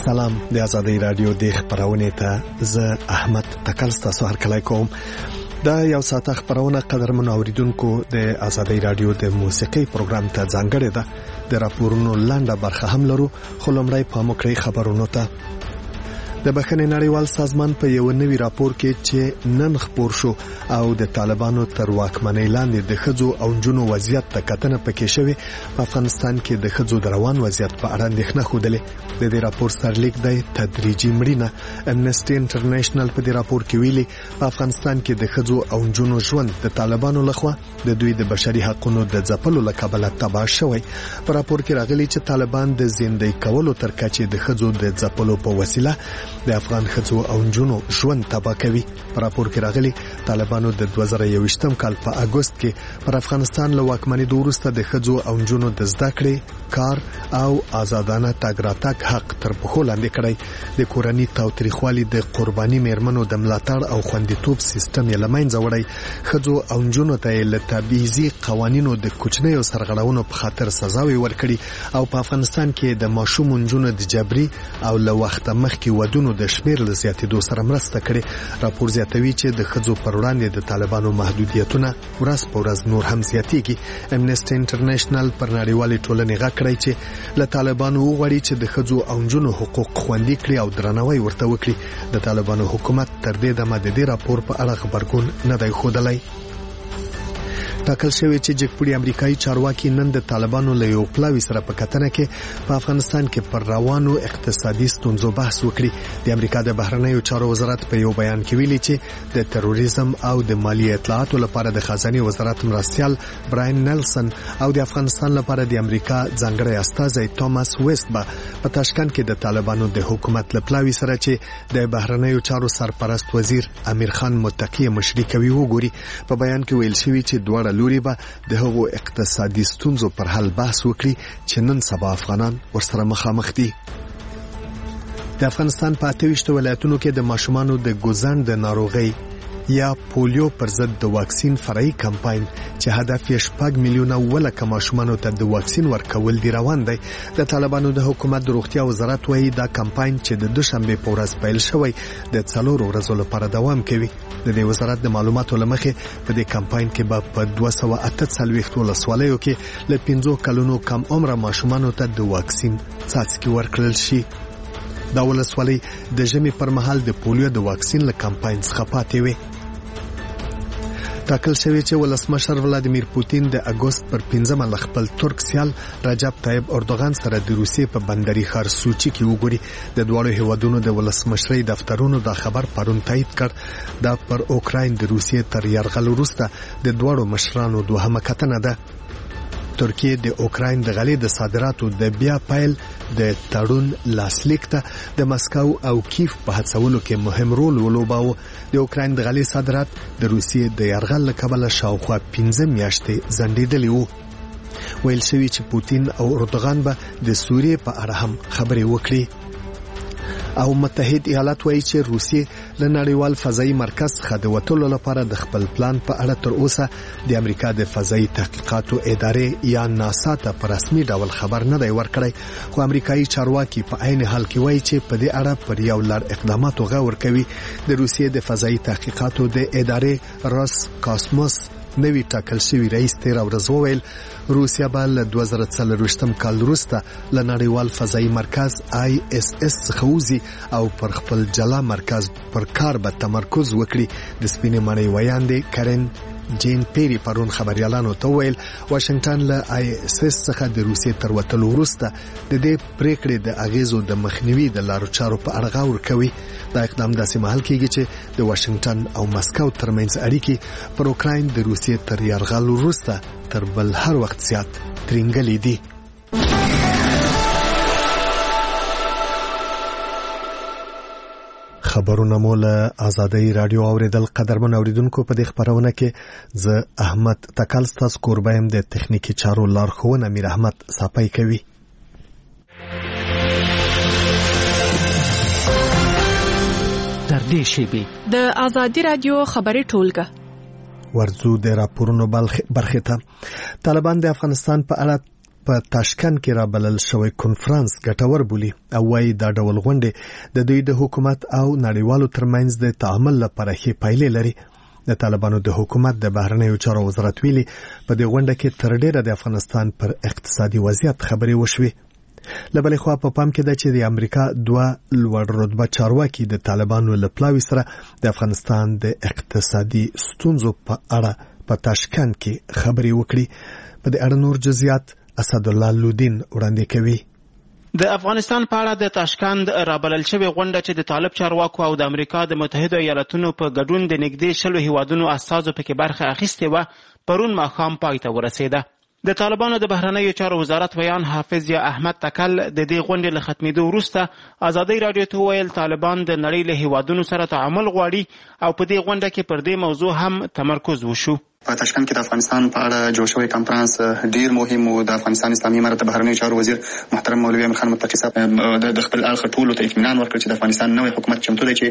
سلام د آزادۍ رادیو د خبرونه ته زه احمد تکل ستاسو هرکلی کوم. دا یو ساعت خبرونه قدرمن اوریدونکو د آزادۍ رادیو د موسیقي پروګرام ته ځانګړې ده. د راپورونو لاندې برخه هم لرو، خو لومړی په مکرې خبرونو ته. د بخښنې نړیوال سازمان په یو نوی راپور کې چې نن خبر شو او د طالبانو تر واکمنۍ لاندې د ښځو او نجونو وضعیت ته کتنه پکې شوی، په افغانستان کې د ښځو د روان وضعیت په اړه اندېښنه ښودلې. د دې راپور سرلیک دی تدریجي مړینه. امنیسټي انټرنیشنل په دې راپور کې ویلي په افغانستان کې د ښځو او نجونو ژوند د طالبانو لخوا د دوی د بشري حقوقو د ځپلو له کبله تباه شوی. په راپور کې راغلي چې طالبان د زندۍ کولو تر کچې د ښځو د ځپلو په وسیله د افغان ښځو او نجونو ژوند تباه کوي. په راپور کې راغلي طالبانو د 2021 کال په اگست کې پر افغانستان له واکمنۍ وروسته د ښځو او نجونو د زده کړې، کار او آزادانه تګ راتګ حق تر پښو لاندې کړی. د کورنۍ تاوتریخوالي د قرباني میرمنو د ملاتړ او خوندیتوب سیستم یې له منځه وړی. ښځو او نجونو ته له تبعیضي قوانینو د کوچنیو سرغړونو په خاطر سزاوي ورکړي او په افغانستان کې د ماشوم نجونو د جبري او له وخت مخکې ودونو د شمیر له زیاتېدو سره مرسته کړي. راپور زیاتوي چې د ښځو پر وړاندې د طالبانو محدودیتونه ورځ په ورځ نور هم زیاتېږي. امنیسټي انټرنیشنل پر نړیوالې ټولنې غږ کړی چې له طالبانو وغواړي چې د ښځو او نجونو حقوق خوندي کړي او درناوی ورته وکړي. د طالبانو حکومت تر دې دمه د دې راپور په اړه خبرګون نه دی ښودلی. ټاکل شوی چې جګپوړي امریکایي چارواکي نن د طالبانو له یو پلاوي سره په کتنه کې په افغانستان کې پر روانو اقتصادي ستونزو بحث وکړي. د امریکا د بهرنیو چارو وزارت په یو بیان کې ویلي چې د تروریزم او د مالی اطلاعاتو لپاره د خزانه وزارت مرستیال براین نیلسن او د افغانستان لپاره د امریکا ځانګړی استازی توماس ویست په تاشکند کې د طالبانو د حکومت له پلاوي سره چې د بهرنیو چارو سرپرست وزیر امیر خان متقی مشري کوي وګوري. په بیان کې ویل شوی چې دواړه لوري به د هغو اقتصادي ستونزو پر حل بحث وکړي چې نن سبا افغانان ورسره مخامخ دي. د افغانستان په 28 ولایتونو کې د ماشومانو د ګوزن د ناروغۍ یا پولیو پر ضد د واکسین فرعي کمپاین چې هدف یې 6 میلیونه ولکه ماشومانو ته د واکسین ورکول دی روان دی. د طالبانو د حکومت د روغتیا وزارت وایي دا کمپاین چې د دوشنبه په ورځ پیل شوی د 4 ورځو لپاره دوام کوي. د دې وزارت د معلوماتو لمخې په دې کمپاین کې به په 248 ولسوالیو کې له 15 کلونو کم عمره ماشومانو ته د واکسین څاڅکي ورکړل شي. دا ولسوالۍ د ژمي پر مهال د پولیو د واکسین له کمپاین څخه پاتې وي. ټاکل شوی چې ولسمشر ولادیمیر پوتین د اگست پر 15 ل خپل ترک سیال رجب طیب اردوغان سره د روسیې په بندري ښار سوچي کې وګوري. د دواړو هیوادونو د ولسمشرۍ دفترونو دا خبر پرون تایید کړ. دا پر اوکراین د روسیې تر یرغل وروسته د دواړو مشرانو دوهمه کتنه ده. ترکیه د اوکراین د غلې د صادراتو د بیا پیل د تړون لاسلیک ته د مسکو او کیف په هڅولو کې مهم رول ولوباوه. د اوکراین د غلې صادرات د روسیې د یرغل له کبله شاوخوا 15 میاشتې ځنډېدلي وو. ویل شوی چې پوتین او اردوغان به د سوریې په اړه هم خبرې وکړي. او متحد ایالات وایي چې روسیې له نړیوال فضایي مرکز څخه د وټولو لپاره د خپل پلان په اړه تر اوسه د امریکا د فضایي تحقیقاتو ادارې یا ناسا ته په رسمي ډول خبر نه دی ورکړی. خو امریکایي چارواکي په عین حال کې وایي چې په دې اړه پر یو لړ اقداماتو غور کوي. د روسیې د فضایي تحقیقاتو د ادارې راس کاسموس نوی ټاکل شوی رئیس 13 ورځ وویل روسیا به له 2024 کال وروسته له نړیوال فضایي مرکز ISS څخه وځي او پر خپل جلا مرکز پر کار به تمرکز وکړي. د سپینې ماڼۍ ویاندې کارن جین پیری پرون خبريالانو ته ویل واشنگټن له ISS څخه د روسیې تر وتلو وروسته د دې پریکړې د اغیزو د مخنیوي د لارو چارو په اړه غور کوي. دا اقدام داسې مهال کېږي چې د واشنگټن او مسکو ترمنځ اړیکې پر اوکراین د روسیې تر یرغل وروسته تر بل هر وخت زیات ترنګلې دي. خبرونه مو له آزادۍ رادیو اوریدل. قدرمن اوریدونکو په دې خبرونه کې زه احمد تکل ستاسو کوربایم د تخنیکی چارو لارښوونه امیر احمد صاپای کوي. در دې شیبې د آزادۍ رادیو خبري ټولګه ورزو د راپورونو برخه ته. طالبان د افغانستان په اړه په تاشکند کې را بلل شوی کنفرانس ګټور بولي او وايي دا ډول غونډې د دوی د حکومت او نړیوالو ترمنځ د تعامل لپاره ښې پایلې لري. د طالبانو د حکومت د بهرنیو چارو وزارت ویلي په دې غونډه کې تر ډیره د افغانستان پر اقتصادي وضعیت خبرې وشوي. لبلې خوا په پام کې ده چې د امریکا دوه لوړ رتبه چارواکي د طالبانو له پلاوي سره د افغانستان د اقتصادي ستونزو په اړه په تاشکند کې خبرې وکړي. په دې اړه نور جزئیات اسدالله لودین وړاندې کوي. د افغانستان په اړه د تاشکند رابلل شوی غونډه چې د طالب چارواکو او د امریکا د متحده ایالاتونو په ګډون د نږدې 60 هیوادونو استازو پکې برخه اخیستې و پرون ماښام پای ته ورسېده. د طالبانو د بهرنیو چارو وزارت ویان حافظ یا احمد تکل د دې غونډې له ختمېدو وروسته ازادي رادیو ته ویل طالبان د نړۍ له هیوادونو سره تعامل غواړي او په دې غونډه کې پر دې موضوع هم تمرکز وشو. په تاشکند کې د افغانستان په اړه جوړ شوی کنفرانس ډیر مهم و. د افغانستان اسلامي امارت بهرنیو چارو وزیر محترم مولوي امیر خان متقي صاحب د خپل اړخ ټولو ته اطمینان ورکړ چې د افغانستان نوې حکومت چمتو دی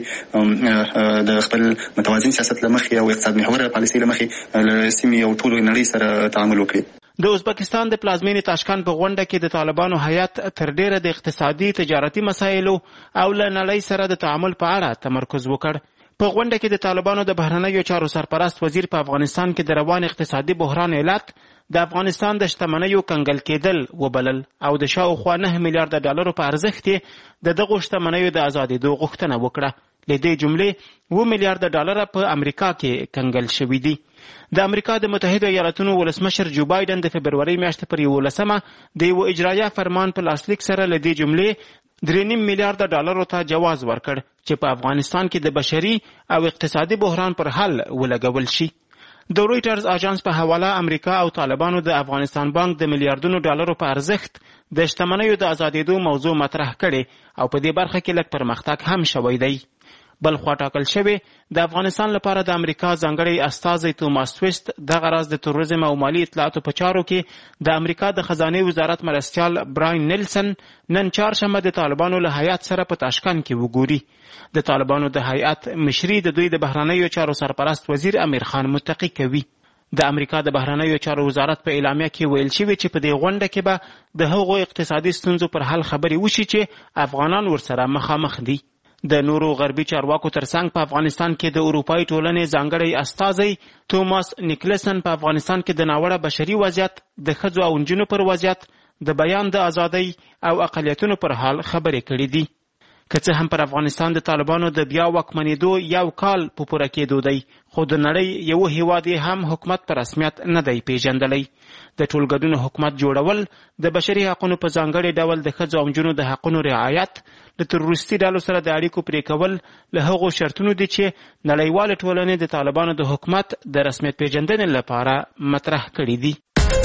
چې د خپل متوازن سیاست لمخې او اقتصاد محور پالیسي لمخې له سیمې او ټولو نړۍ سره تعامل وکړي. د ازبکستان د پلازمینې تاشکند په غونډه کې د طالبانو هیئت تر ډیره د اقتصادي تجارتي مسایلو او له نړۍ سره د تعامل په اړه تمرکز وکړ. په غونډه کې د طالبانو د بهرنیو چارو سرپرست وزیر په افغانستان کې د روان اقتصادي بحران علت د افغانستان د شتمنیو کنګل کېدل وبلل او د شاوخوا 9 میلیارډ ډالرو په ارزښت د دغو شتمنیو د ازادېدو غوښتنه وکړه. له دې جملې 2 میلیارډ ډالر په امریکا کې کنګل شوي دي. د امریکا د متحده ایالاتونو ولسمشر جو بایدن د فبروري میاشتې پر 11 د یو اجرایه فرمان په لاسلیک سره له دې جملې 3.5 میلیارډ ډالرو ته جواز ورکړ چې په افغانستان کې د بشري او اقتصادي بحران پر حل ولګول شي. د رویټرز اژانس په حواله امریکا او طالبانو د افغانستان بانک د میلیارډونو ډالرو په ارزښت د شتمنیو د ازادېدو موضوع مطرح کړي او په دې برخه کې لږ پرمختګ هم شوی دی. بل خوا ټاکل شوی د افغانستان لپاره د امریکا ځانګړی استازی توماس ویست دغه راز د تروریزم او مالی اطلاعاتو په چارو کې د امریکا د خزانه وزارت مرستیال براین نیلسن نن چهارشنبه د طالبانو له هیئت سره په تاشکند کې وګوري. د طالبانو د هیئت مشري د دوی د بهرنیو چارو سرپرست وزیر امیر خان متقي کوي. د امریکا د بهرنیو چارو وزارت په اعلامیه کې ویل شوی چې په دې غونډه کې به د هغو اقتصادي ستونزو پر حل خبرې وشي چې افغانان ورسره مخامخ دي. د نورو غربي چارواکو ترڅنګ په افغانستان کې د اروپایي ټولنې ځانګړی استازی توماس نیکلسن په افغانستان کې د ناوړه بشري وضعیت، د ښځو او نجونو پر وضعیت، د بیان د ازادۍ او اقلیتونو پر حال خبرې کړې دي. که څه هم پر افغانستان د طالبانو د بیا واکمنېدو 1 کال په پوره کېدو دی، خو د نړۍ یو هیواد هم حکومت په رسمیت نه دی پیژندلی. د ټولګډون حکومت جوړول، د بشري حقونو په ځانګړي ډول د ښځو او نجونو د حقونو رعایت، د تروریستي ډلو سره د اړیکو پرې کول له هغو شرطونو دي چې نړیواله ټولنې د طالبانو د حکومت د رسمیت پیژندنې لپاره مطرح کړي دي.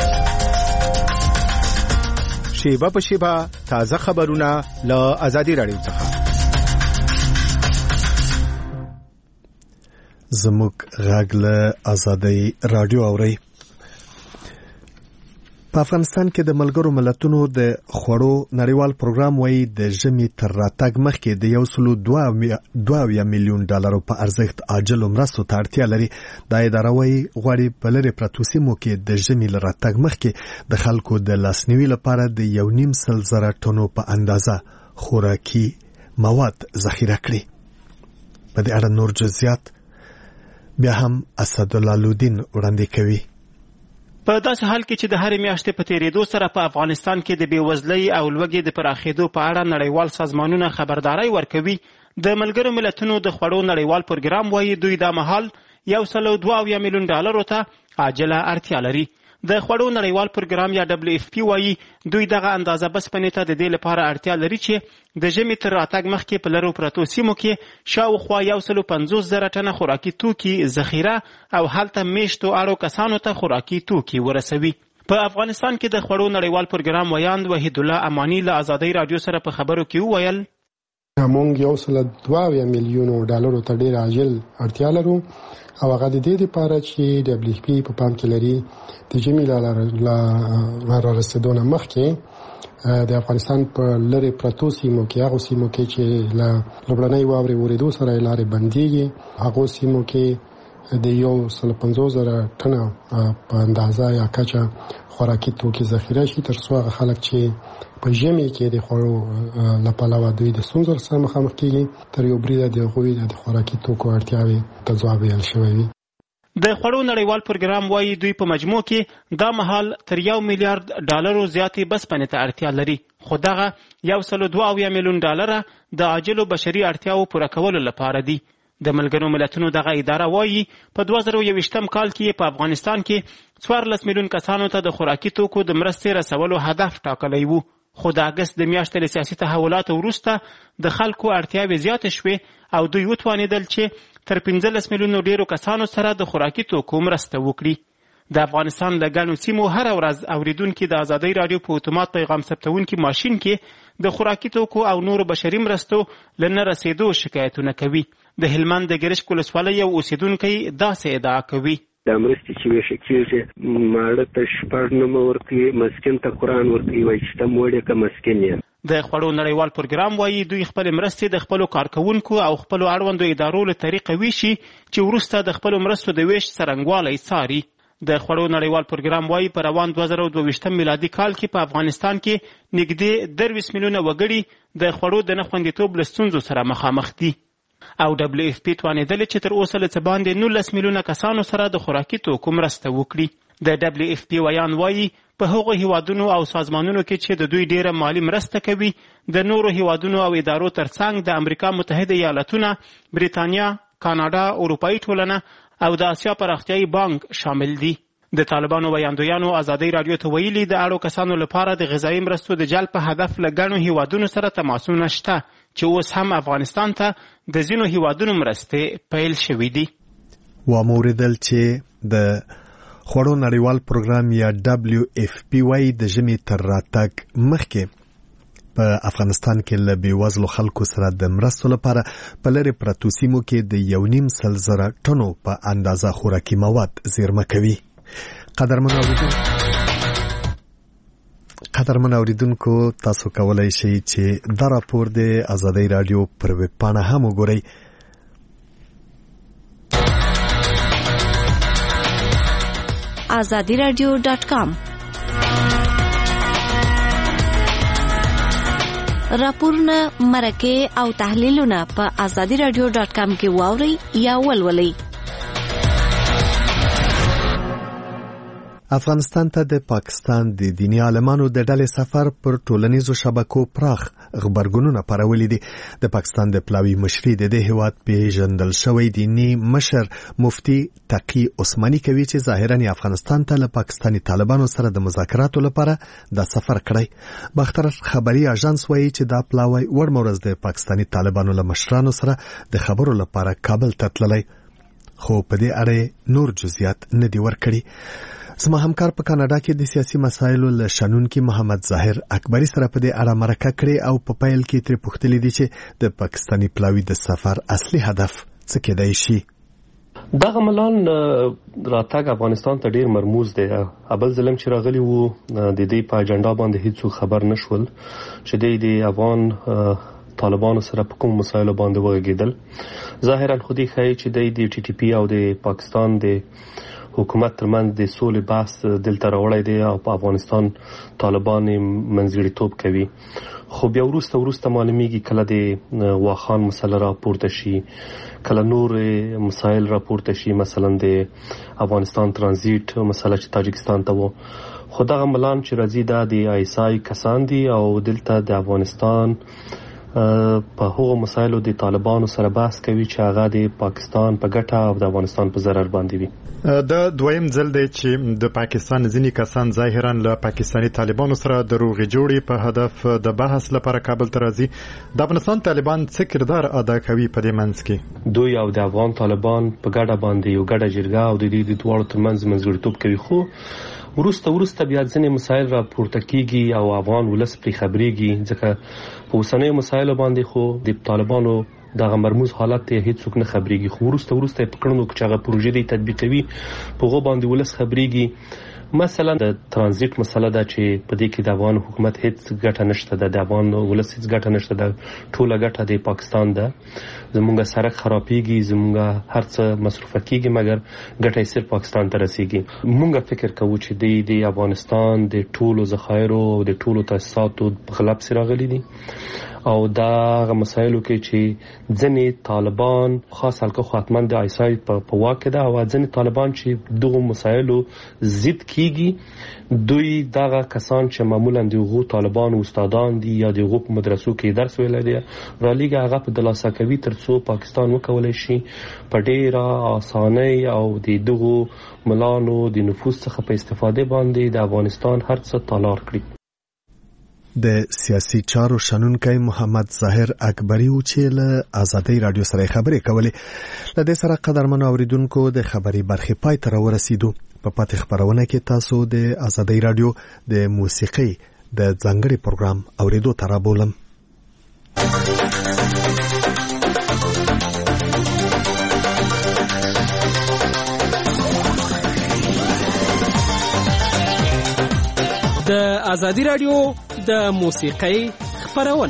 شیبه په شیبه تازه خبرونه له ازادي رادیو څخه. زموږ غږ له ازادي رادیو اوري. په افغانستان کې د ملګرو ملتونو د خوړو نړیوال پروګرام وايي د ژمي تر راتګ مخکې د 1.2 میلیون ډالرو په ارزښت عاجلو مرستو ته اړتیا لري. دا اداره وايي غواړي په لرې پرتو سیمو کې د ژمي له راتګ مخکې د خلکو د لاسنیوي لپاره د 1.5 ټنو په اندازه خوراکي مواد ذخیره کړي. په دې اړه نور جزئیات بیا هم اسدالله لودین وړاندې کوي. په داسې حال کې چې د هرې میاشتې په تیریدو سره په افغانستان کې د بېوزلۍ او لوږې د پراخېدو په اړه نړیوال سازمانونه خبرداری ورکوي، د ملګرو ملتونو د خوړو نړیوال پروګرام وايي دوی دا مهال 1.2 میلیون ډالرو ته عاجله اړتیا لري. د خوړو نړیوال پروګرام یا WFP وايي دوی دغه اندازه بسپنې ته د دې لپاره اړتیا لري چې د ژمي تر راتګ مخکې په لرو پرتو سیمو کې شاوخوا 150,000 ټنه خوراکي توکي ذخیره او هلته میشتو اړو کسانو ته خوراکي توکي ورسوي. په افغانستان کې د خوړو نړیوال پروګرام ویاند وحید الله امانی له ازادي رادیو سره په خبرو کې وویل موږ 1.2 میلیون ډالرو ته ډیر عاجل اړتیا لرو او هغه د دې لپاره چې WFP په پام کې لري د ژمي لا رارسېدو نه مخکې د افغانستان په لرې پرتو سیمو کې هغو سیمو کې چې له لومړنۍ واورې ورېدو سره لارې بندېږي هغو سیمو کې د 150,000 ټنه په اندازه یا کچه خوراکي توکي ذخیره شي تر څو هغه خلک چې په ژمي کې د خوړو لپاره دوی د ستونزو سره مخامخ کیږي تر یو بریده د غوي د خوراکي توکو اړتیاوې ته ځواب ویل شوی وي. د خوړو نړیوال پروګرام وايي دوی په مجموع کې دا مهال تر $1 میلیارډ زیاتې بسپنې ته اړتیا لري، خو دغه $102 میلیون د عاجلو بشري اړتیاو پوره کولو لپاره دي. د ملګرو ملتونو دغه اداره وايي په 2021 کال کې په افغانستان کې 14 میلیون کسانو ته د خوراکي توکو د مرستې رسولو هدف ټاکلی وو، خو د اګست د میاشتې له سیاسي تحولاتو وروسته د خلکو اړتیاوې زیاتې شوې او دوی وتوانېدل چې تر 15 میلیونو ډیرو کسانو سره د خوراکي توکو مرسته وکړي. د افغانستان له ګڼو سیمو هره ورځ اوریدونکي د ازادۍ راډیو په اتومات پیغام ثبتونکي ماشین کې د خوراکي توکو او نورو بشري مرستو له نه رسېدو شکایتونه کوي. د هلمند د ګرشک ولسوالۍ یو اوسیدونکی داسې ادعا کوي: د مرستې چې ویشل کېږي ماړه ته شپږ نومه ورکوي، مسکین ته قرآن ورکوي، وایي چې ته موړې که مسکین یم. د خوړو نړیوال پروګرام وايي دوی خپل مرستې د خپلو کارکوونکو او خپلو اړوندو ادارو له طریقه ویشي چې وروسته د خپلو مرستو د ویش څرنګوالی څاري. د خوړو نړیوال پروګرام وايي په روان 2022 میلادي کال کې په افغانستان کې نږدې 23 میلیونه وګړي د خوړو د نه خوندیتوب له ستونزو سره مخامخ دي او WFP توانېدلې چې تر اوسه له څه باندې 19 میلیونه کسانو سره د خوراکي توکو مرسته وکړي. د WFP ویان وايي په هغو هیوادونو او سازمانونو کې چې د دوی ډیره مالی مرسته کوي د نورو هیوادونو او ادارو ترڅنګ د امریکا متحده ایالتونه، بریتانیا، کاناډا، اروپایي ټولنه او د آسیا پراختیایي بانک شامل دي. د طالبانو ویاندویانو ازادۍ راډیو ته ویلي د اړو کسانو لپاره د غذایي مرستو د جلب په هدف له ګڼو هیوادونو سره تماسونه شته چې اوس هم افغانستان ته د ځینو هیوادونو مرستې پیل شوې دي. واوریدل چې د خوړو نړیوال پروګرام یا WFP وايي د ژمي تر راتګ مخکې په افغانستان کې له بېوزلو خلکو سره د مرستو لپاره په لرې پرتو سیمو کې د 1.5 ټنو په اندازه خوراکي مواد زیرمه کوي. قدرمن اوریدونکو تاسو کولای شئ چې دا راپور د ازادۍ راډیو پر ویب پاڼه هم وګورئ. azadiradio.com راپورونه، مرکې او تحلیلونه په azadiradio.com کې واورئ یا ولولئ. افغانستان ته د پاکستان د دینی عالمانو د ډلې سفر پر ټولنیزو شبکو پراخ غبرګونونه پارولي دي. د پاکستان د پلاوي مشري د دې هیواد پیژندل شوی دینی مشر مفتی تقی عثماني کوي چې ظاهرا افغانستان ته له پاکستاني طالبانو سره د مذاکراتو لپاره د سفر کړی. باختر خبري اژانس وایي چې دا پلاوی ورمورز د پاکستاني طالبانو له مشرانو سره د خبرو لپاره کابل ته تللی، خو په دې اړه نور جزئیات نه دي ورکړي. زما همکار په کاناډا کې د سیاسي مسایلو له شنونکي محمد ظاهر اکبري سره په دې اړه مرکه کړې او په پیل کې ترې پوښتلې دي چې د پاکستاني پلاوي د سفر اصلي هدف څه کېدای شي. دغه ملان راتګ افغانستان ته ډیر مرموز دی. ابل ظلم چې راغلی وو د دې په اجنډا باندې هیڅ خبر نشول چې د افغان طالبانو سره په کوم مسایلو باندې وغږیدل. ظاهرا خو دې ښایي چې د TTP او د پاکستان د حکومت ترمنځ د سولې بحث دلته راوړی دی او په افغانستان طالبان منځګړیتوب کوي. خو بیا وروسته معلومیږي کله د واخان مسله راپورته شي، کله نور مسایل راپورته شي، مثلا د افغانستان ترانزیت مسله چې تاجکستان ته وو. خو دغه ملان چې راځي دا د ISI کسان دي او دلته د افغانستان په هغو مسایلو د طالبانو سره بحث کوي چې هغه د پاکستان په ګټه او د افغانستان په ضرر باندې وي. دا دویم ځل دی چې د پاکستان ځینې کسان ظاهرا له پاکستاني طالبانو سره د روغې جوړې په هدف د بحث لپاره کابل ته راځي. د افغانستان طالبان څه کردار ادا کوي په دې منځ کې؟ دوی او د افغان طالبان په ګډه باندې یو ګډه جرګه او د دې دواړو ترمنځ منځګړیتوب کوي. خو وروسته بیا ځینې مسایل راپورته کیږي او افغان ولس پرې خبرېږي، ځکه په اوسنیو مسایلو باندې خو د طالبانو دغه مرموز حالت ته هیڅوک نه خبرېږي. خو وروسته په کړنو کې چې هغه پروژې تطبیقوي په هغه باندې ولس خبرېږي. مثلا د ترانزیت مسله ده چې په دې کې د افغان حکومت هیڅ ګټه نشته ده، د افغان ولس هیڅ ګټه نشته ده، ټوله ګټه د پاکستان ده. زمونږ سړک خرابېږي، زمونږ هر څه مصرفه کېږي، مګر ګټه یې صرف پاکستان ته رسېږي. مونږ فکر کوو چې د افغانستان د ټولو ذخایرو او د ټولو تاسیساتو په غلب سره راغلي دي، او دا هغه مسایلو کې چې ځینې طالبان خاص حلقه خاتمن د آیسای په واقع ده، او ځینې طالبان چې دغه مسایلو ضد کیږي، دوی دغه کسان چې معمولا دغه طالبان استادان دي یا دغه په مدرسو کې درس ویل دي، را لګي هغه په دلاسا کوي ترڅو پاکستان وکولای شي په ډیره اسانۍ او دغه ملانو د نفوذ څخه په استفاده باندې د افغانستان هر څه تالار کړي. د سیاسي چارو شنونکی محمد ظاهر اکبری و چې له آزادۍ رادیو سره خبرې کولې. له دې سره قدرمن اوریدونکو د خبري برخې پای ته ورسېدو. په پاتې خبرونه کې تاسو د آزادۍ رادیو د موسیقي د ځانګړي پروګرام اوریدو ته رابولم. د آزادۍ رادیو د موسیقۍ خبرونه.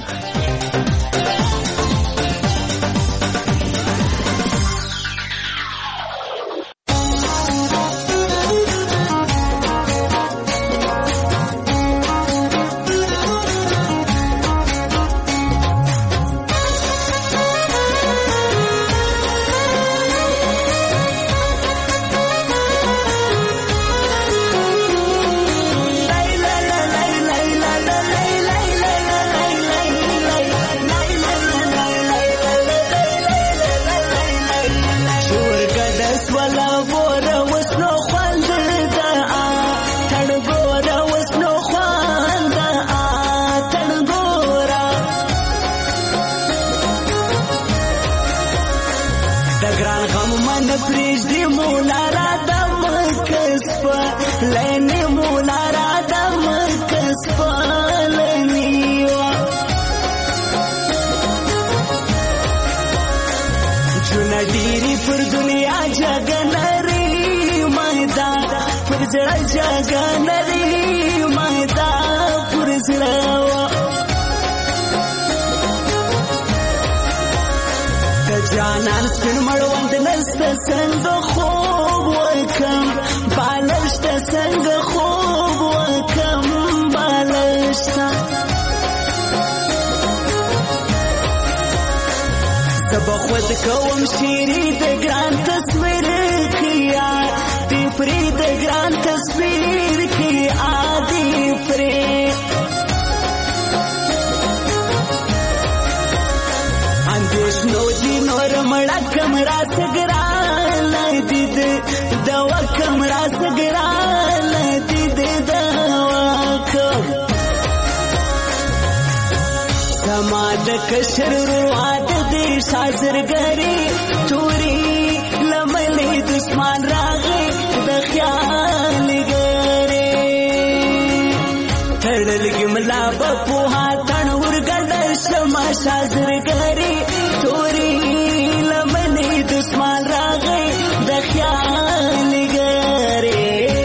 جانان سپین مړوند نسته څنګه خوب وکم بالشت څنګه خوب وکم بالشت سبا خود کوم شیری د ګران تصویر کیا دی پری د ګران تصویر کی عادی پری اندیش نو دی نور مړه کمرا سګران دید دوا کمرا سګران دید دوا کم سماد کشر رواد دی شازرګری چوری لملې دشمن راغی د خیال ګری تړل ګملا په هاتن ورګډ شمه شازرګری چوری لملې دشمن راغی د خیال ګری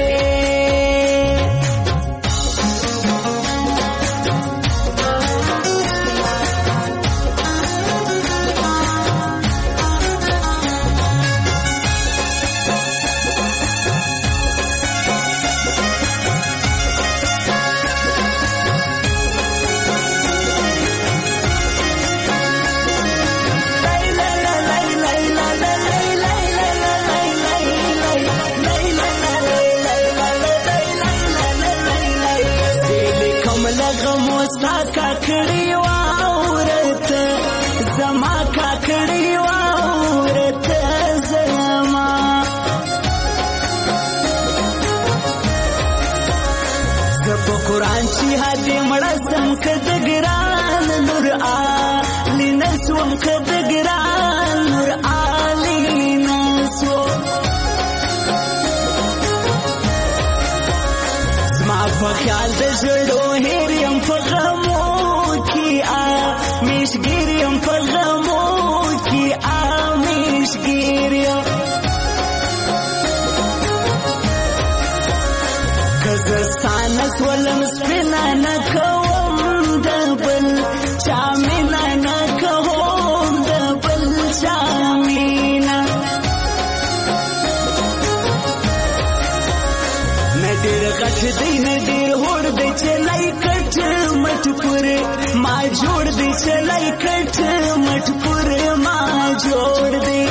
کاکړی واورت زما کاکړی واورت زما زپ قرآن چې هدي مړه سم کد ګران نور علی نسوم کد ګران نور علی نسو زما په خیال د زړو هریم په مشگیریم پغمو کی مشگیریم زستانس ولم سپینا نکوم دبل چامینا نکوم دبل چامینا ندیر غټ دی ندیر هوړ دی چلای کټ مټ پوره ما جوړ دی چلای کټ مټ پوره ما جوړ دی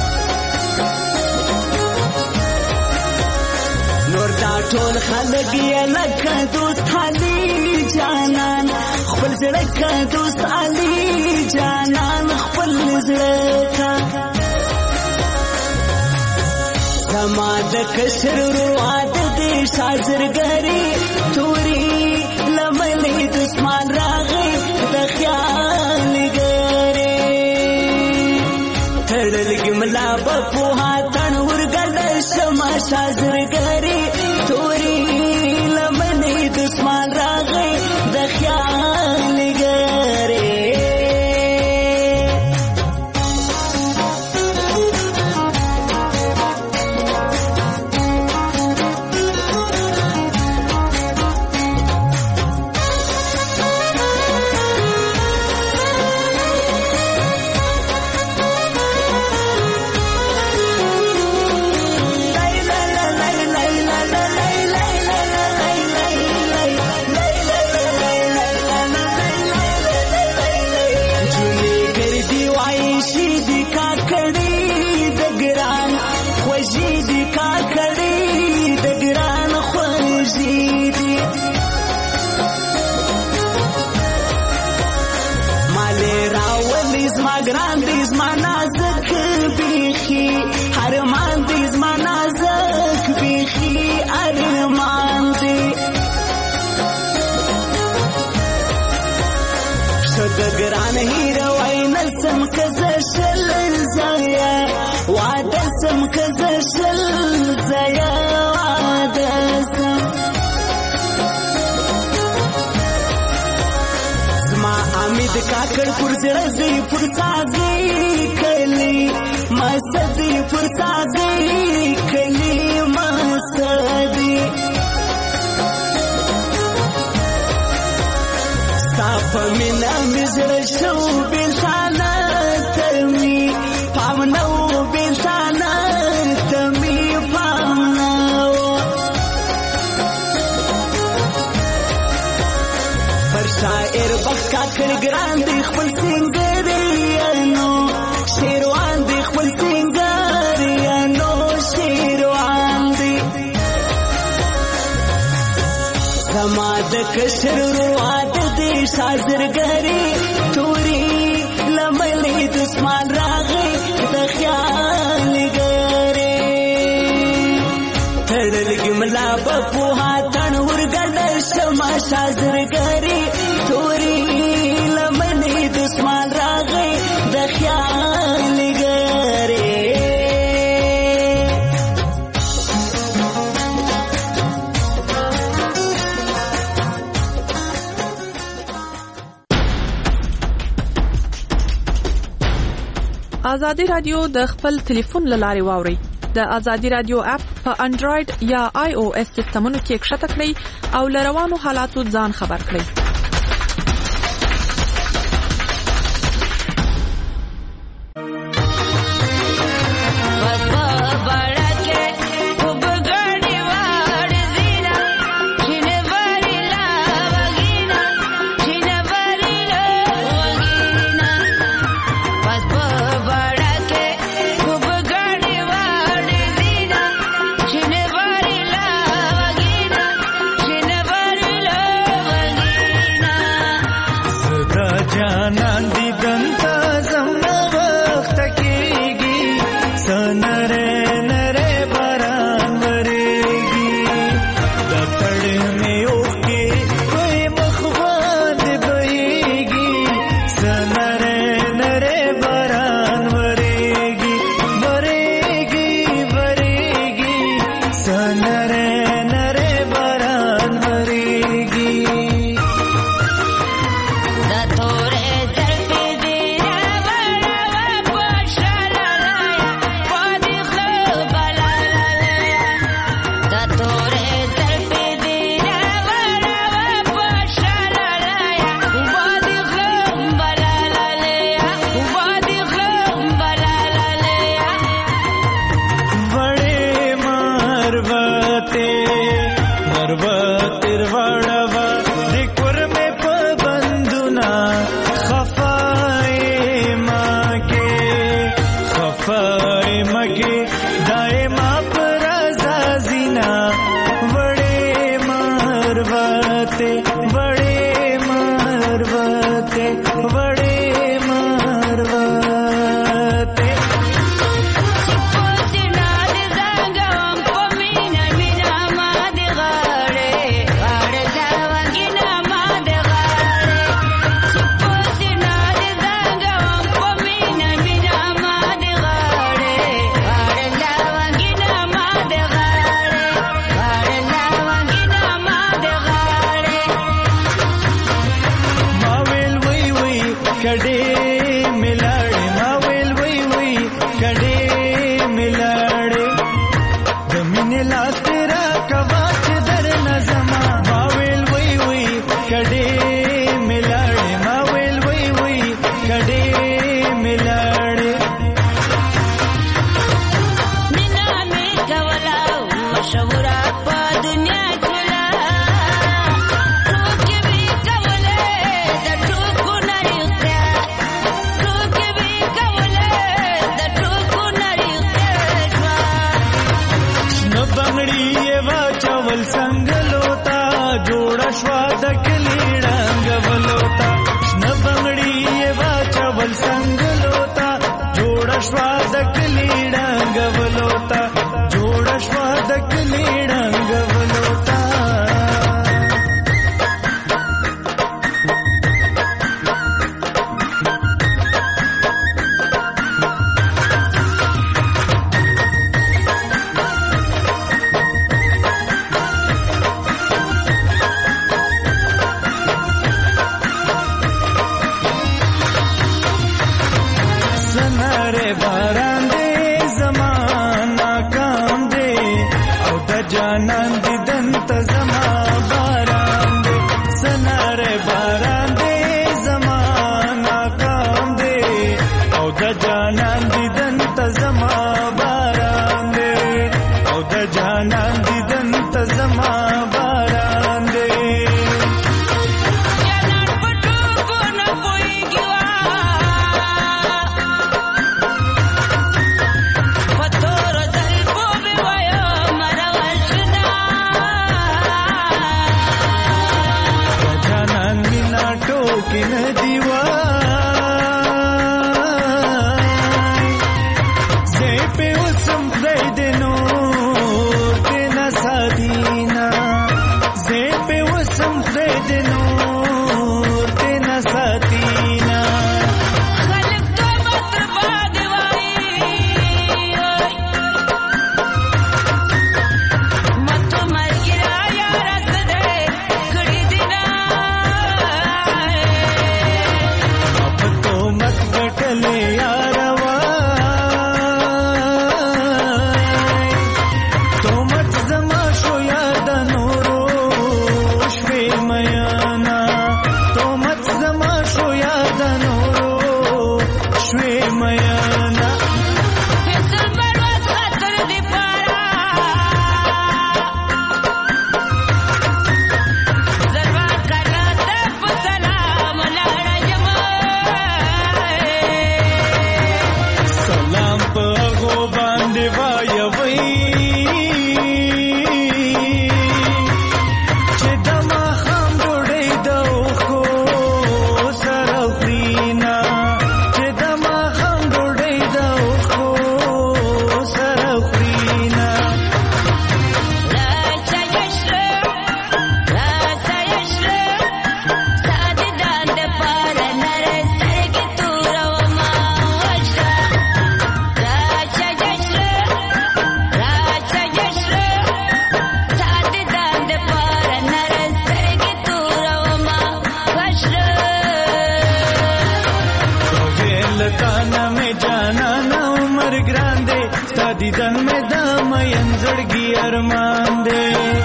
نور دا ټول خلک یې لکه دوست علي جانان خپل زړه کا دوست علي جانان خپل زړه کا زما د کشر رواد دې شاجرګری توري لملې دشمن راغی د خیال ګری تړل ګملا په هاتن ورګل شمع شاجرګری توري لملې دشمن راغی د خیال ګری ګران هیرو نسم کزشل زایا وادسم کزشل زایا وادسم زما امید کاکړ پر زړه پر تازه کلی مسدي پر تازه کلی مسدي پمینا مزر شو بلتانا تمی پامنو بلتانا تمی پامنو پر شاعر بخکا کر گران دی خپل سنگریانو شیروان دی خپل سنگریانو شیروان دی زما د کشر رواد شاجرګری توري لملې دشمن راغی د خیال ګری تړل ګملا په هاتن ورګل شمع شاجرګری توري لملې دشمن راغی د خیال ګری ازادي رادیو د خپل ټلیفون لارې واوري د ازادي رادیو اپ په انډراید یا آی او اس سیستمونو کې ښکته کړئ او لروانو حالاتو ځان خبر کړئ دیدن میں دام ینزڑگی ارمان دے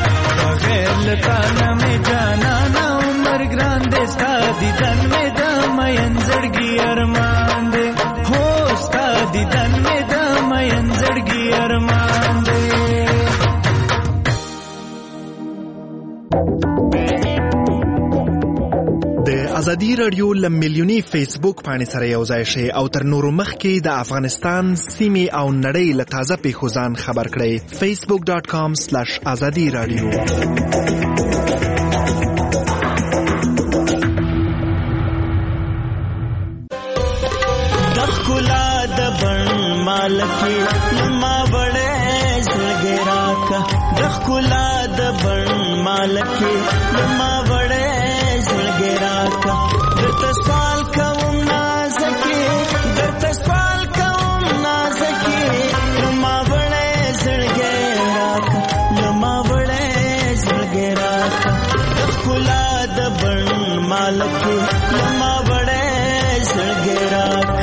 بغیر لتانا میں جانا نا عمر گران دے ستا دیدن میں دام ینزڑگی ارمان دے ہو ستا دیدن میں دام ینزڑگی ارمان دے ازادي رادیو لمیلیونی فیسبوک باندې سره یو ځای شي او تر نورو مخکې د افغانستان سیمې او نړۍ له تازه پیښو ځان خبر کړئ. facebook.com/azadi radio. دخلا د بن مالکی لما وړې زړګرا کا دخلا د بن مالکی لما وړې زړګرا کا درته سوال کوم نازکي درته سوال کوم نازکي لما وړې زړګرا کا لما وړې زړګرا کا دخلا د بن مالکی لما وړې زړګرا کا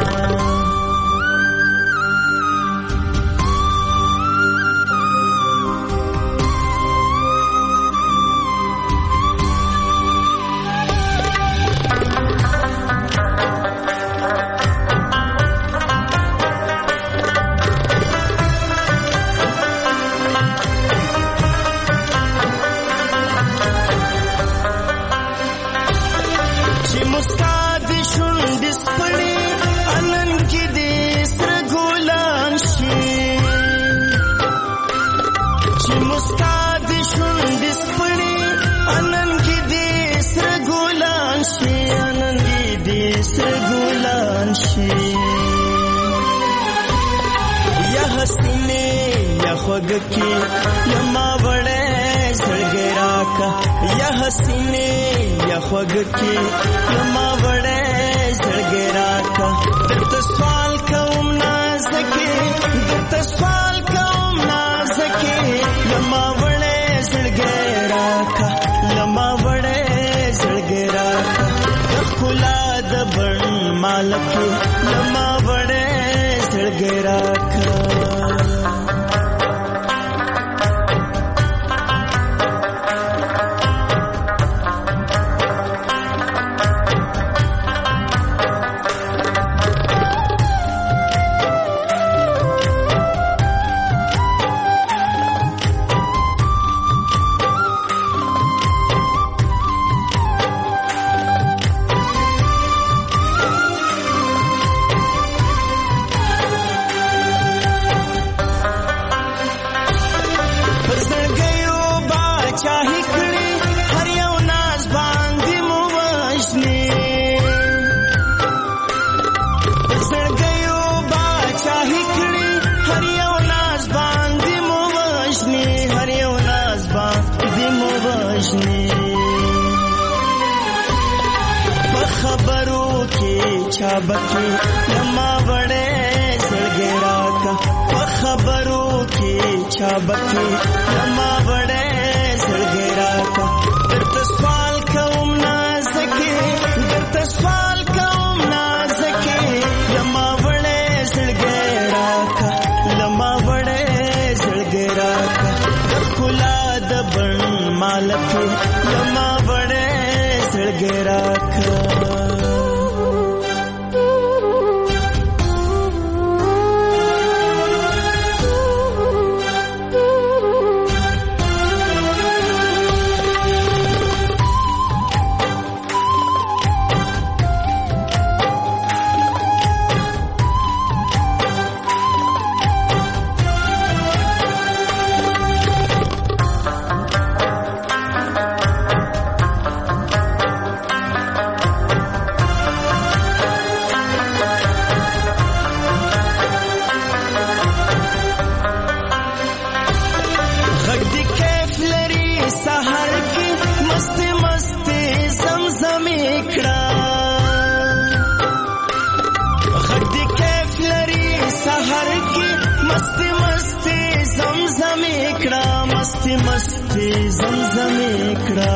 خوگکی لما وڑے زړګرا کا یا حسینے یا خوگکی لما وڑے زړګرا کا درته سوال کوم نازکي درته سوال کوم نازکي لما وڑے زړګرا کا لما وڑے زړګرا کا خلا د بن مالکی لما وڑے زړګرا کا बकी लम्मा वड़े زړګرا का खबरों की छाबकी लम्मा वड़े زړګرا का درته سوال کوم نازکي درته سوال کوم نازکي لम्मा وړې زړګرا کا لम्ما وړې زړګرا کا خلا د بن مالکی لम्ما وړې زړګرا کا मस्ती زمزم کړه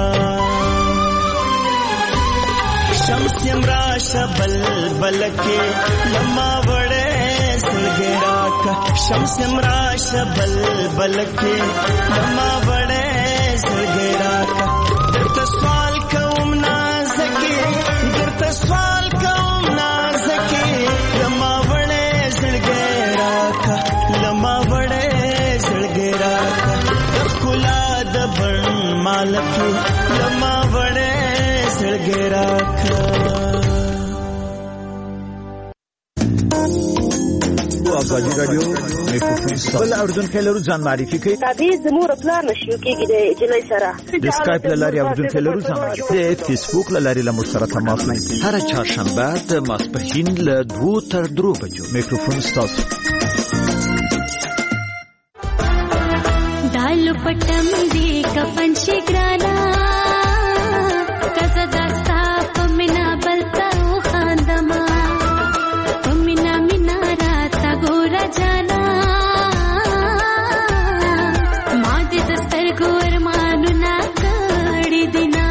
شمس امراش بلبل کې لما وړې زړګرا کا شمس امراش بلبل کې لما وړې زړګرا کا درته سوال کوم نازکي درته سوال کوم نازکي لما وړې زړګرا کا لما وړې زړګرا کا خلا د بن مالکی لما وړې زړګي راکا ازادي رادیو خپل اردوونکو لرو ځان معرفي کوي تابع زموږ پلان نشو کېږي د جلای سره د سکایپ لاري اردوونکو لرو ځان معرفي د فیسبوک لاري له مشترک تماس لري هر چهارشنبه د ماسپښین له 2 تر 3 بجو میکروفون ستاسو دال پټم دی کفن شګرانا کزه داستا پمنا بلتا خاندما پمنا مینا راتا ګور جانا ما دې دستر ګور مانو نا کړی دینا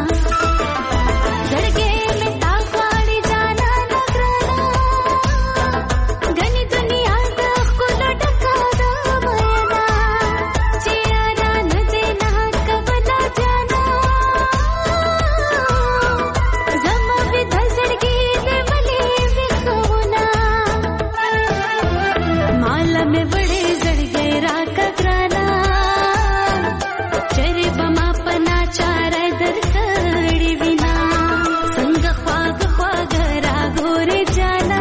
زړګې مې تا غاړي جانا نګرانا غني دنیا د خپل ډکا د مینا چیرې نه دې نه کبلا جانا زما به د زړګې دې ملي وکونا مال مې وړې زړګې را کګرانا چرې بما پنا چار در کړې وینا څنګه خواږ خواږ را ګورې جانا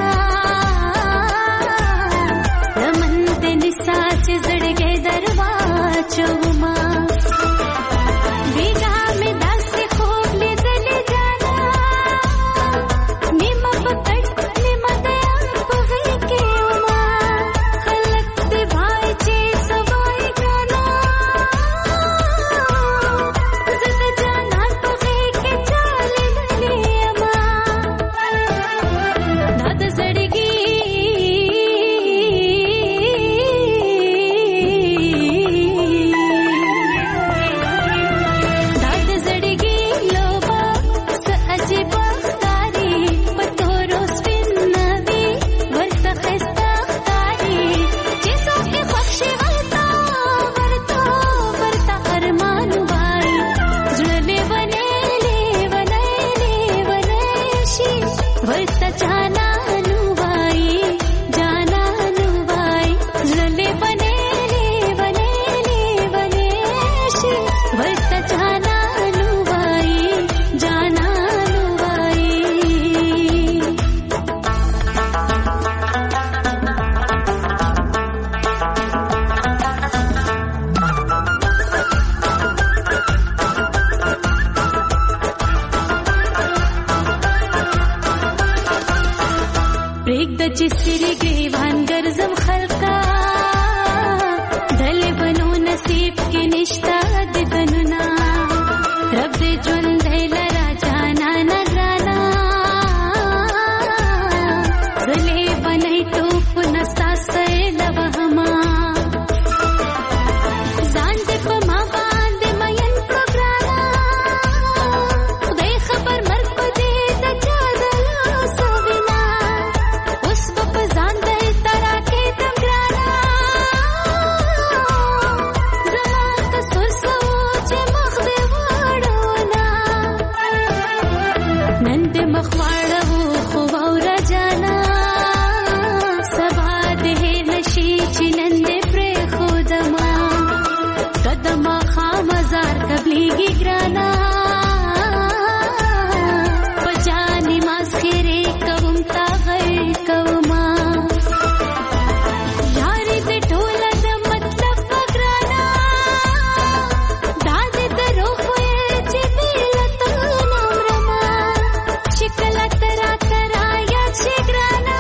رمن دې نسا چې زړګې دروا چوما بیگا مې داسې خوب لیدلې جانا نیمه پکړ نیمه دې په غي کې وما خلک دې وای چې سوای جانا زه جانا په غي کې چالې لې ما داد زړګي داد زړګي لوبا س عجیب ښکاري په تورو سپین نوي ورته خسته ښکاري چې څوک یې خوښ شي ورته ارمان وایي زړه لیونی شي ورته جانانو وایي زړه لیونی شي ورته جانانو وایي پرېږده چې سری ګریوان ګرځم خلقا دلې بنو نصیب کې نشتا د دننا رب دې ژوند دی لرا جانا نګرانا زلې بنای توپ نستا سیل وهما ځان دې په ما باندې مین پروګرانا خدای خبر مرګ په دې د چا د لاسو وینا اوس په ځان دې ترا کې دم ګرانا زما قصور سوچ مخ دې واړونا نن دې مخ واړو خو وره جانا سبا دې نشي چې نن دې پرې خودما قدمه خامزار قبليږي ګرانا پجاني ماسخري کوم تا غي کوما یاري دې ټوله د مطلب ګرانا داد درو خو چې بیلته نمرما شکل ترا ترا یا چې ګرانا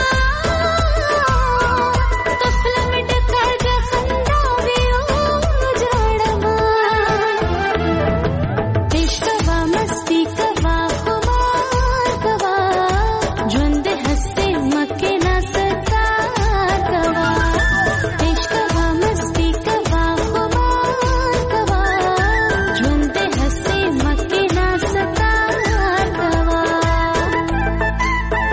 خپل مې ډکړ د خندا ویو جوړما عشق وا مستی کوا خمار کوا ژوند هسته مکه نا ستار کوا عشق وا مستی کوا خمار کوا ژوند هسته مکه نا ستار کوا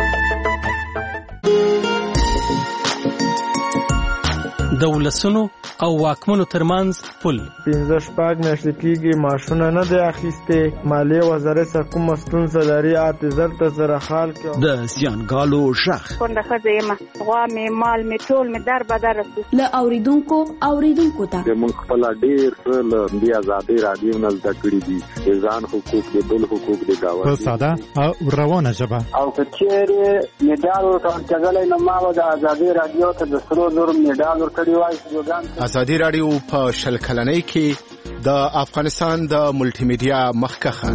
د ولسونو او واکمنو ترمنځ پل. 15 میاشتې کېږي ماشونه نه دی اخیستې. مالیې وزارت سره کومه ستونزه لري اپیزر ته سره حال کړو. د زیانګالو ژغ کونډه ښځه یم، غوا مې مال مې ټول مې در بدر رسو. له اوریدونکو ته موږ خپل ډېر څه له دې آزادۍ رادیو نه زده کړي دي، د ځان حقوق د بل حقوق د گاونډي په ساده او روانه ژبه. او که چیرې میډال ورکړل نو ما به د آزادۍ رادیو ته د سرو زرو میډال ورکړی وای. آزادۍ رادیو په 10 کلنۍ کې د افغانستان د ملټي میډیا مخکخه.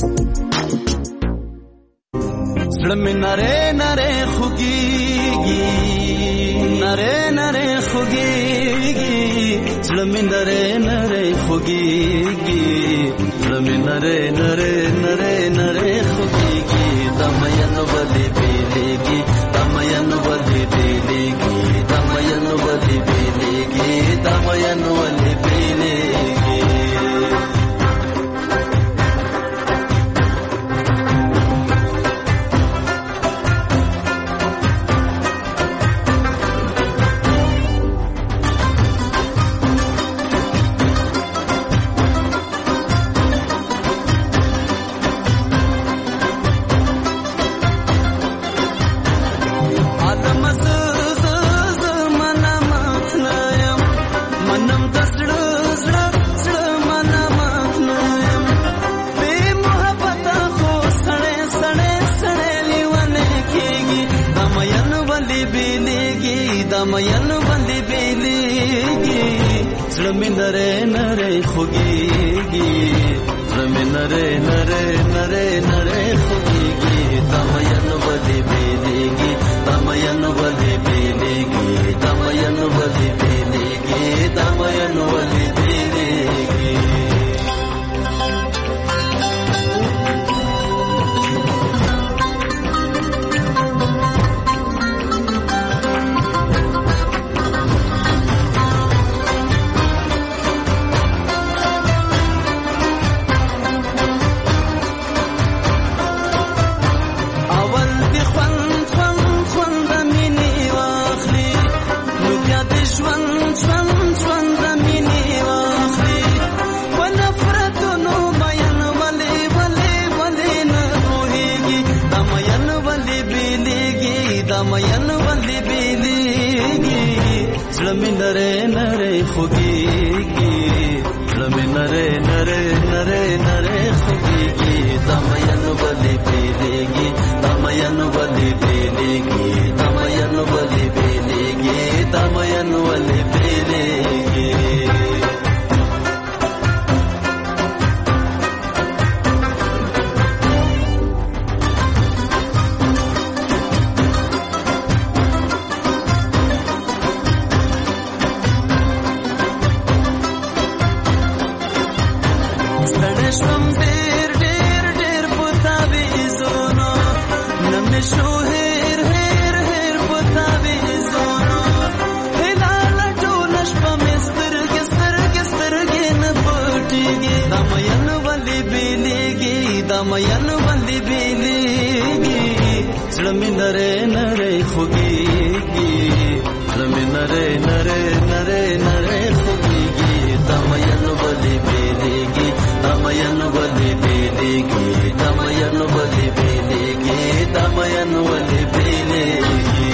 زړه مې نره نره خوږیږي، نره نره خوږیږي، زړه مې نره نره خوږیږي، زړه مې نره نره نره نره خوږیږي. د مین ولې بیلېږي، د مین ولې بیلېږي، د مین ولې بیلېږي، د مین ولې بیلېږي. مین باندې بیلېږي، زړه مې نره نره خوږیږي، زړه مې نره نره نره نره خوږیږي. د مین باندې بیلېږي، د مین باندې بیلېږي، د مین باندې بیلېږي، د مین باندې بیلېږي. زړه مې نره نره خوږیږي، زړه مې نره نره نره نره خوږیږي. د مین ولې بیلېږي، د مین ولې بیلېږي، د مین ولې بیلېږي، د مین ولې بیلېږي. مین باندې بیلېږي، زړه مې نره نره خوږیږي، زړه مې نره نره نره نره خوږیږي. د مین باندې بیلېږي، د مین باندې بیلېږي، د مین باندې بیلېږي، د مین باندې بیلېږي.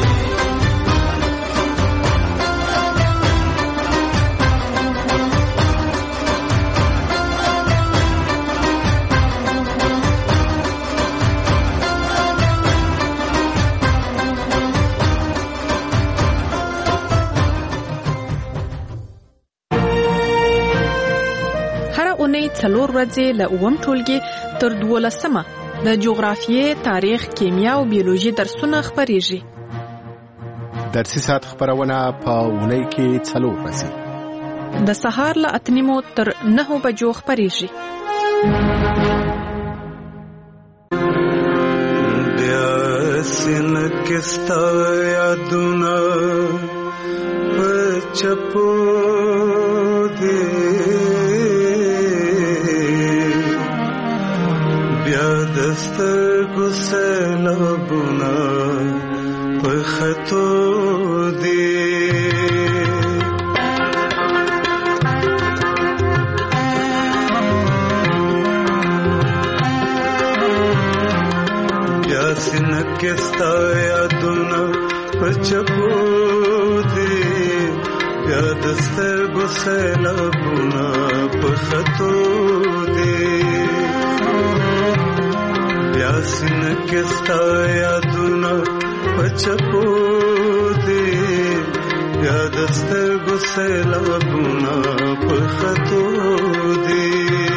څلور ورځې له اووم ټولګي تر 12مه د جغرافیې، تاریخ، کیمیا او بیولوژي درسونه خپریږي. درسي ساعت خبرونه په اونۍ کې 4 ورځې د سهار له 8 تر 9 بجو خپریږي. بیا سن کستا یادونه پچپو دې دسترګو سیلابونه په خطو دي. سینکستا یادونه پچپو دی بیا دسترګو سیلابونه پخطو دی بیا سینکستا یادونه پچپو دی بیا دسترګو سیلابونه پخطو دی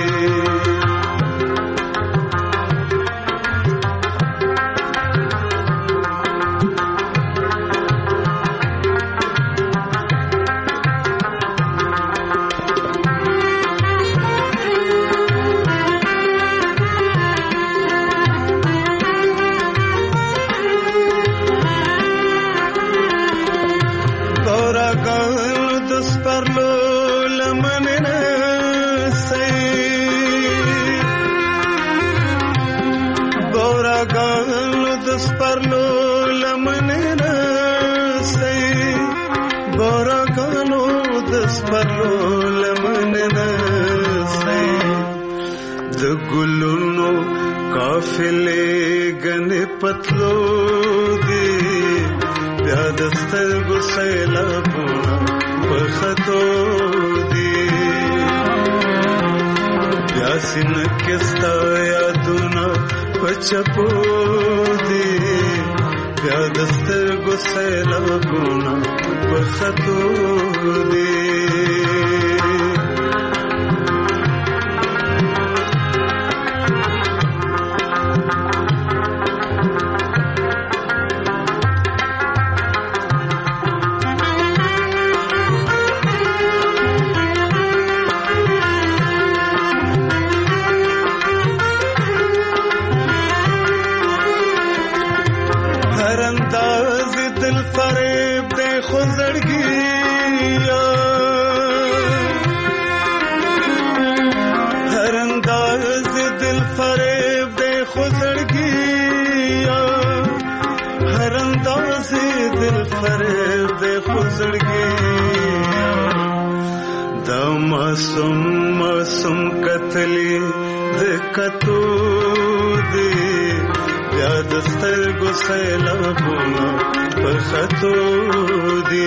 काफिले गने पतलो दे बया दस्तरगो सैलाबुना पखतो दे बया सिनकस्ता यादुना पचपो दे बया दस्तरगो सैलाबुना पखतो दे मासूम कतली दिक्कतो दे बया दस्तरगो सैलाबुना पखतो दे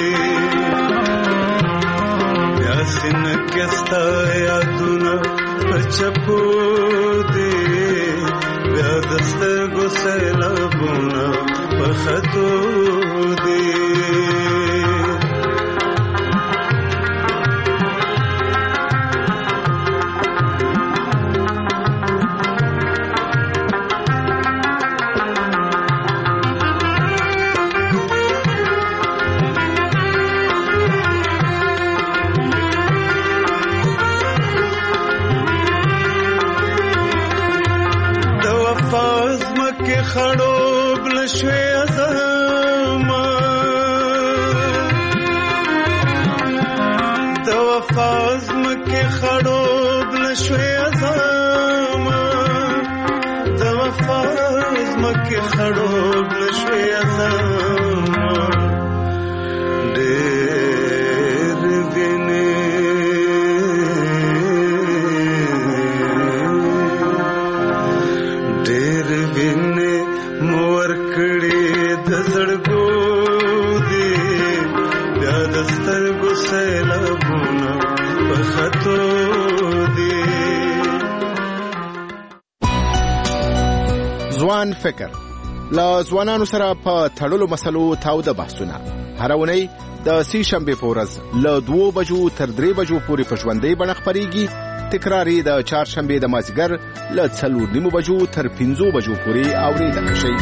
बया सिनकस्ता यादुना पचपो दे बया दस्तरगो सैलाबुना पखतो दे خړوب لشوي ازما د وفاز مکه خړوب لشوي ازما د وفاز مکه خړوب لشوي ازما ډېر ویني ډېر ویني مور کړي د زړګو دی بیا دسترګو سیلابونه پخطو دی ځوان فکر لا ځوانانو سره په تړلو مسلو تاوده بحثونه هر ونی د سې شنبه په ورځ له 2 بجو تر 3 بجو پورې په ژوندۍ بڼه خپرېږي تکراری د چهارشنبه د مازیګر له 4:30 بجو تر 5 بجو پورې اوریدل شي.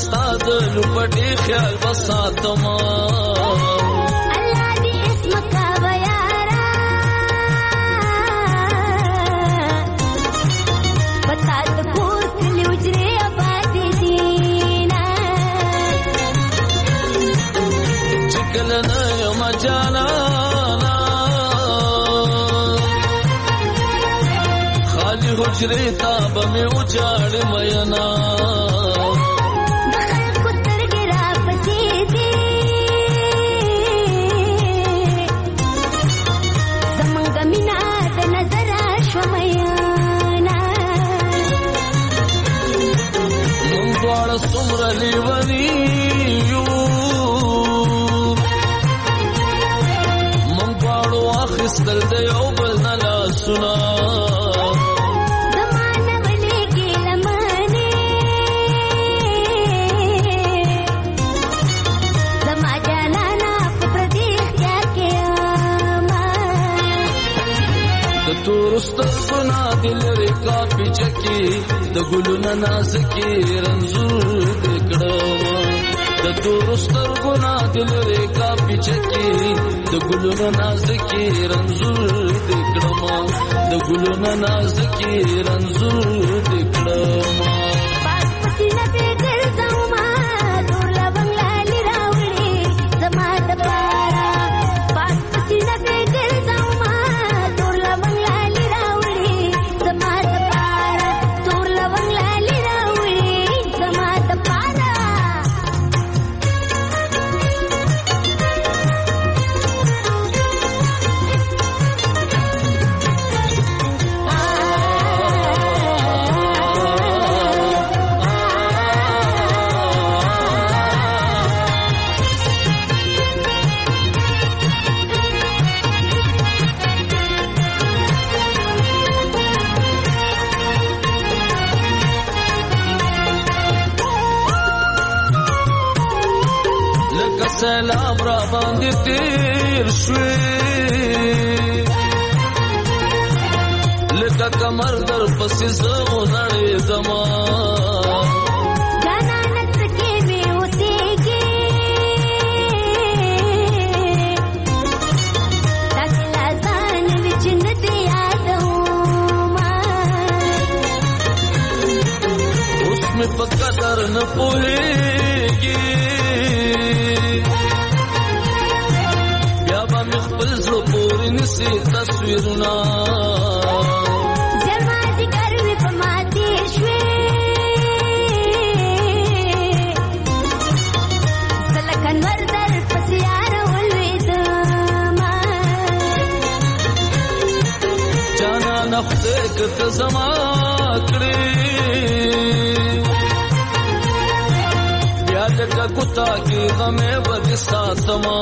لپټي خیال بساتما الله دې اسمك حجرې ته به مې وچاړ مینا څومره لیونی یو مونږ دواړو اخیستل د یو بل نه لاسونه زمانه ولېږي لمنې زما جانانه په پردي اختیار کې یمه د تورو سترګو نه دې لرې کاپي چکې د ګلونه نازکې رنځور دې کړمه د تورو سترګو نه دې لرې کاپي چکې د ګلونه نازکې رنځور دې کړمه د ګلونه نازکې رنځور دې کړمه پاس پسینه دې ګرځومه تور لونګ لالي راوړې زما دپاره پاس پسینه دې ګرځومه تور لونګ لالي راوړې زما دپاره تور لونګ لالي راوړې زما دپاره سلام را باندې تیر شوې لکه کمر در پسې زه ونړېدمه جانانه څکې مې اوسېږې داسې لا ځان وي چې نه دې یادومه اوس مې په قدر نه پوهېږي خپل زړه پورې نسي تصویرونه زما ذکر وي په ما تېر شوې زه لکه نور در پسې یاره ولوېدمه جانانه خدای که ته زما کړې بیا لکه کوتا کې غمې به دې ساتمه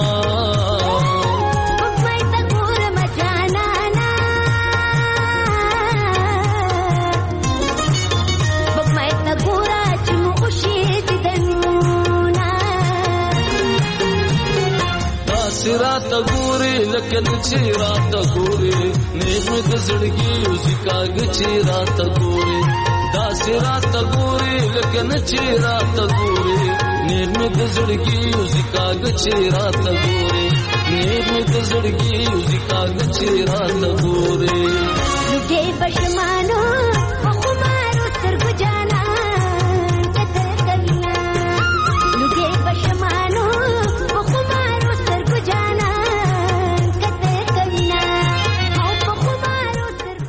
راته ګوري لکه چې راته ګوري نیغ مې د زړګي وزکاګ چې راته ګوري داسې راته ګوري لکه چې راته ګوري نیغ مې د زړګي وزکاګ چې راته ګوري نیغ مې د زړګي وزکاګ چې راته ګوري لږه پښمانو په خمارو سترګو جانا کته کلینا لږه پښمانو په خمارو سترګو جانا کته کلینا او په خمارو سترګو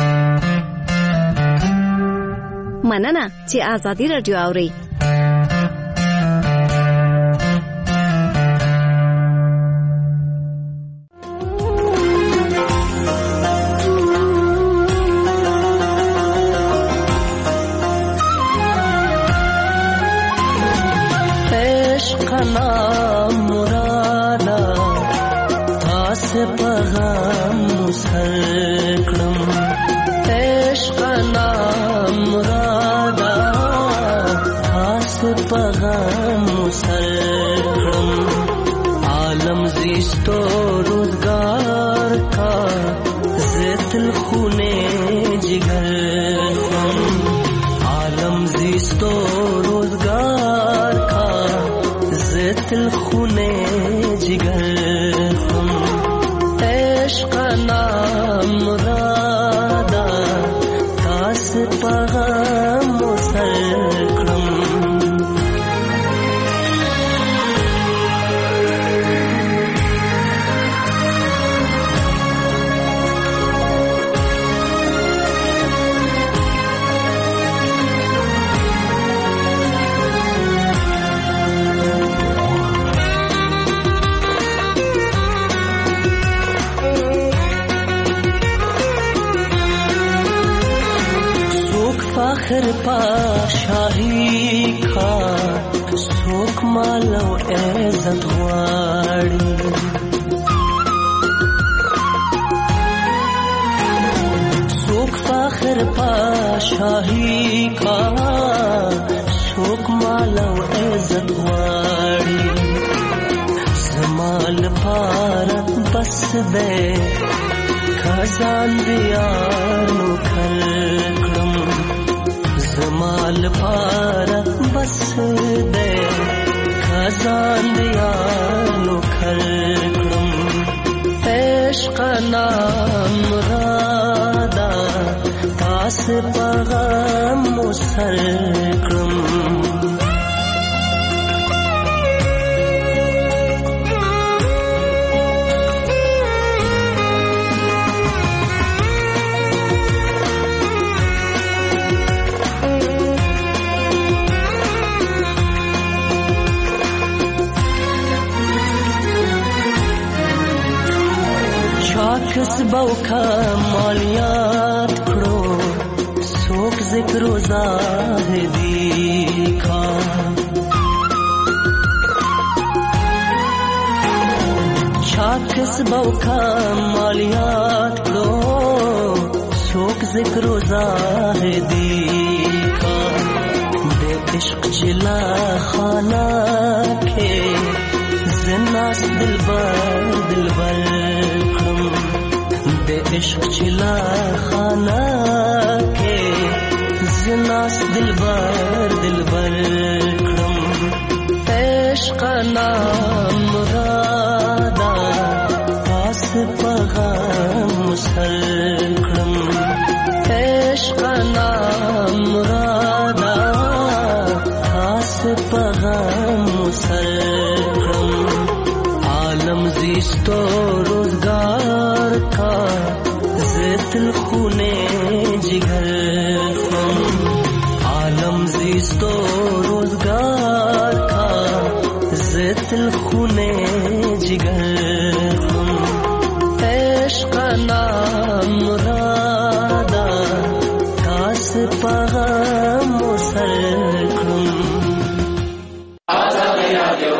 مننه چې آزادي رادیو اوري پاشاهی کا څوک مال او عزت غواړي څوک فخر پاشاهی کا څوک مال او عزت غواړي زمال پار بس دے خزان دیانو کلکم زمال پار بس دے خزان دیانو کلکم عشق نام رادا تاس پغم مسلکم کسبو کا مالیات کړو څوک ذکر و زاهدی کا چا کسبو کا مالیات کړو څوک ذکر و زاهدی کا بے عشق چلا خانہ کے زناس دلبر عشق چلا خانہ کے زناس دلبر کرم عشق نام مرادا پاس پغم مسل کرم عشق نام مرادا پاس پغم مسل کرم عالم زیستو روزگار کا زیتل خونے جگر خم عالم زیستو روزگار کا زیتل خونے جگر خم عشق نام مرادا کاس پغم مسل کرم آزادی رادیو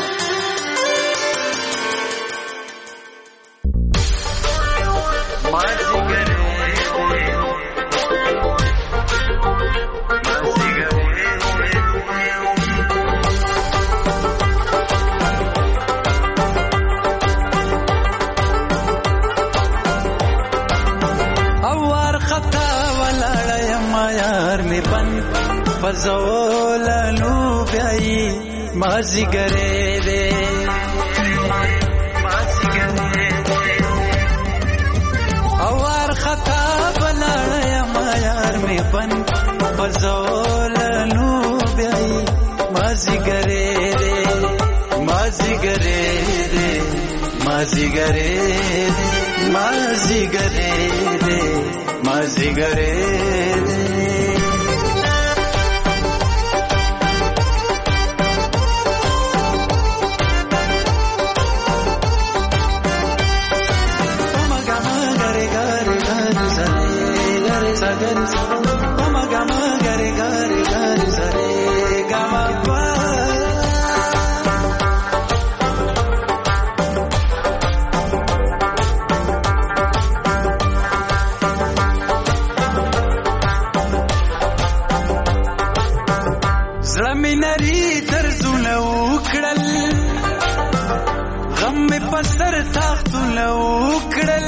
پزولانو بیائی مازی گرے دے اوار خطا بلاڑیا مایار میں بن پزولانو بیائی مازی گرے دے مازی گرے دے مازی گرے دے مازی گرے دے مازی گرے دے پستر تاختونه وکړل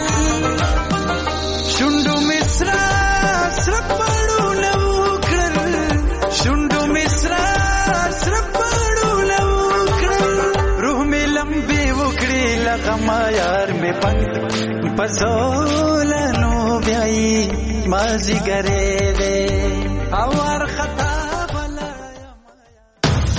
شونډو مصرا سرپړونه وکړل شونډو مصرا سرپړونه وکړل روح می لمبي وکړي لغما یار می پند پزولانو بیاي مازی ګره دې اور